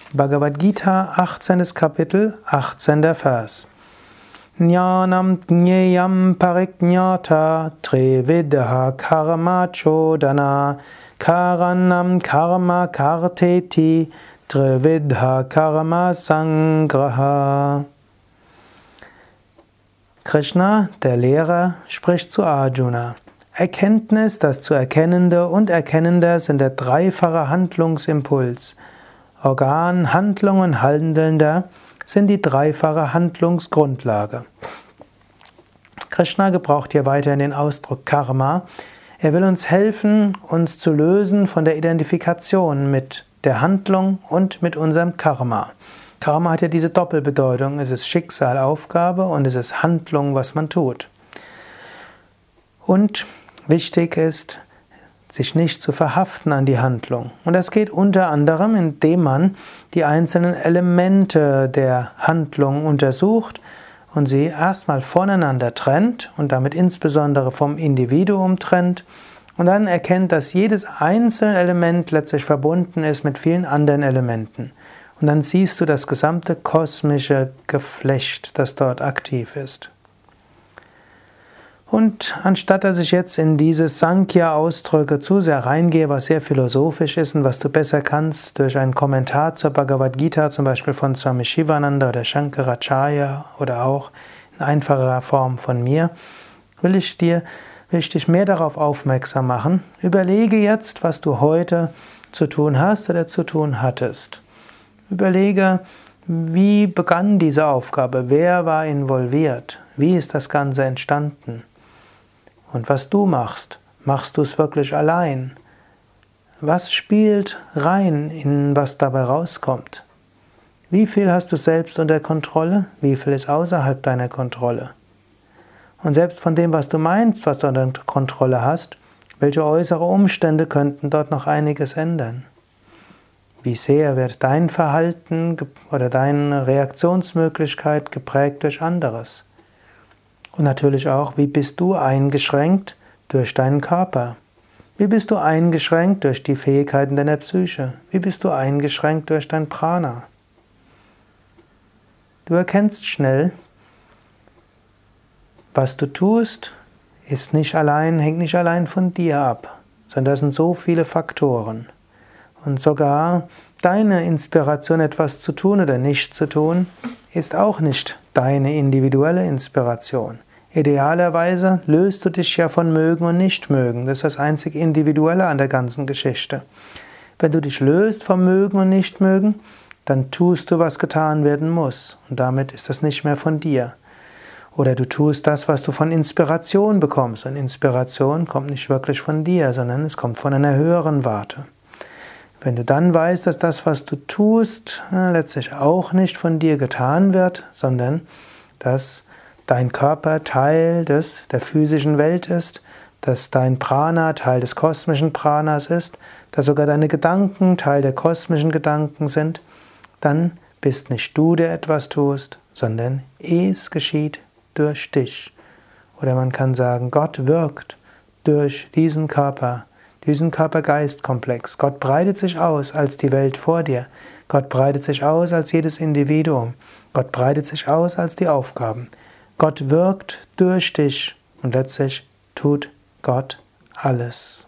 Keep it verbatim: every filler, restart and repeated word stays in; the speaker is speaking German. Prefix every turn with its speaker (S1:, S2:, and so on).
S1: Bhagavad Gita, achtzehntes Kapitel, achtzehnter Vers. Jnanam jneyam parikñata trividha karma chodana karanam karma karteti trividha karma sangraha. Krishna, der Lehrer, spricht zu Arjuna. Erkenntnis, das zu Erkennende und Erkennender sind der dreifache Handlungsimpuls. Organ, Handlung und Handelnder sind die dreifache Handlungsgrundlage. Krishna gebraucht hier weiterhin den Ausdruck Karma. Er will uns helfen, uns zu lösen von der Identifikation mit der Handlung und mit unserem Karma. Karma hat ja diese Doppelbedeutung. Es ist Schicksal, Aufgabe und es ist Handlung, was man tut. Und wichtig ist, sich nicht zu verhaften an die Handlung. Und das geht unter anderem, indem man die einzelnen Elemente der Handlung untersucht und sie erstmal voneinander trennt und damit insbesondere vom Individuum trennt und dann erkennt, dass jedes einzelne Element letztlich verbunden ist mit vielen anderen Elementen. Und dann siehst du das gesamte kosmische Geflecht, das dort aktiv ist. Und anstatt dass ich jetzt in diese Sankhya-Ausdrücke zu sehr reingehe, was sehr philosophisch ist und was du besser kannst durch einen Kommentar zur Bhagavad Gita, zum Beispiel von Swami Shivananda oder Shankaracharya oder auch in einfacherer Form von mir, will ich dir, will ich dich mehr darauf aufmerksam machen. Überlege jetzt, was du heute zu tun hast oder zu tun hattest. Überlege, wie begann diese Aufgabe? Wer war involviert? Wie ist das Ganze entstanden? Und was du machst, machst du es wirklich allein? Was spielt rein in was dabei rauskommt? Wie viel hast du selbst unter Kontrolle? Wie viel ist außerhalb deiner Kontrolle? Und selbst von dem, was du meinst, was du unter Kontrolle hast, welche äußere Umstände könnten dort noch einiges ändern? Wie sehr wird dein Verhalten oder deine Reaktionsmöglichkeit geprägt durch anderes? Und natürlich auch, wie bist du eingeschränkt durch deinen Körper? Wie bist du eingeschränkt durch die Fähigkeiten deiner Psyche? Wie bist du eingeschränkt durch dein Prana? Du erkennst schnell, was du tust, ist nicht allein, hängt nicht allein von dir ab, sondern das sind so viele Faktoren. Und sogar deine Inspiration, etwas zu tun oder nicht zu tun, ist auch nicht deine individuelle Inspiration. Idealerweise löst du dich ja von Mögen und Nichtmögen. Das ist das einzig Individuelle an der ganzen Geschichte. Wenn du dich löst vom Mögen und Nichtmögen, dann tust du, was getan werden muss. Und damit ist das nicht mehr von dir. Oder du tust das, was du von Inspiration bekommst. Und Inspiration kommt nicht wirklich von dir, sondern es kommt von einer höheren Warte. Wenn du dann weißt, dass das, was du tust, letztlich auch nicht von dir getan wird, sondern dass dein Körper Teil des, der physischen Welt ist, dass dein Prana Teil des kosmischen Pranas ist, dass sogar deine Gedanken Teil der kosmischen Gedanken sind, dann bist nicht du, der etwas tust, sondern es geschieht durch dich. Oder man kann sagen, Gott wirkt durch diesen Körper, diesen Körper-Geist-Komplex. Gott breitet sich aus als die Welt vor dir. Gott breitet sich aus als jedes Individuum. Gott breitet sich aus als die Aufgaben. Gott wirkt durch dich und letztlich tut Gott alles.